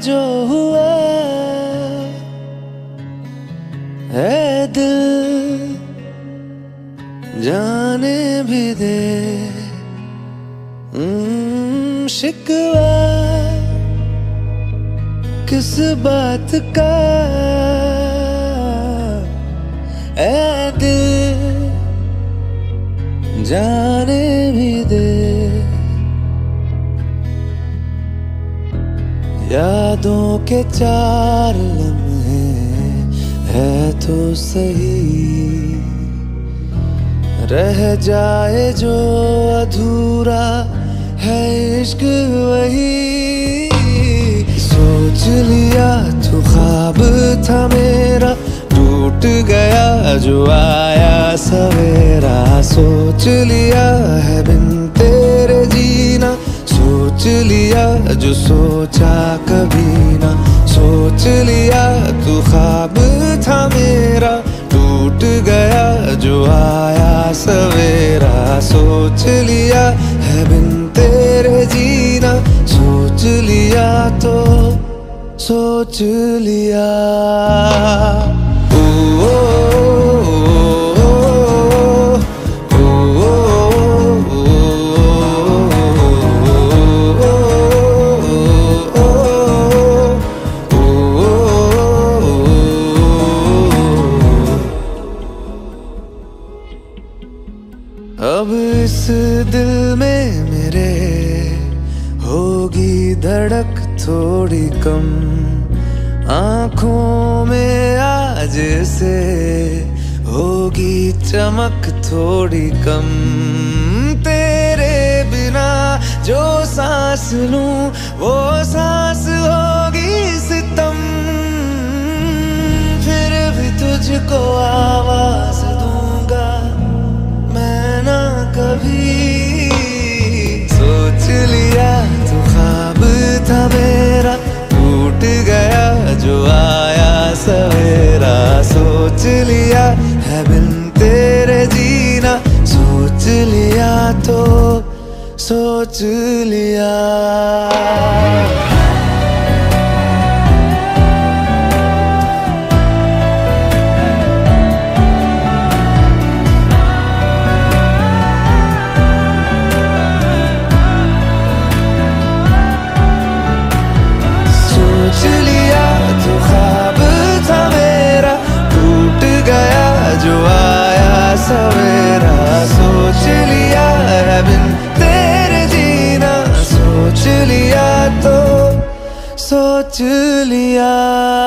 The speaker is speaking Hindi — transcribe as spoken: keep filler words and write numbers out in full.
जो हुआ है दिल जाने भी दे। हम्म, शिकवा किस बात का ऐ दिल जाने भी दे। यादों के चार लम्हे है तो सही, रह जाए जो अधूरा है इश्क वही। सोच लिया तो ख्वाब था मेरा, टूट गया जो आया सवेरा। सोच लिया है बिन तेरे जीना, सोच लिया जो सोचा कभी ना। सोच लिया तू ख्वाब था मेरा, टूट गया जो आया सवेरा। सोच लिया है बिन तेरे जीना, सोच लिया तो सोच लिया। ओ, ओ, अब इस दिल में मेरे होगी धड़क थोड़ी कम, आँखों में आज से होगी चमक थोड़ी कम। तेरे बिना जो सांस लूं वो सांस होगी सितम। फिर भी तुझको आवाज दूंगा मैं ना कभी। सोच लिया तो ख्वाब था मेरा, टूट गया जो आया सवेरा। सोच लिया है बिन तेरे जीना, सोच लिया तो सोच लिया। सोच लिया तो ख्वाब था मेरा, टूट गया जो आया सवेरा। सोच लिया है बिन तेरे जीना, सोच लिया तो सोच लिया।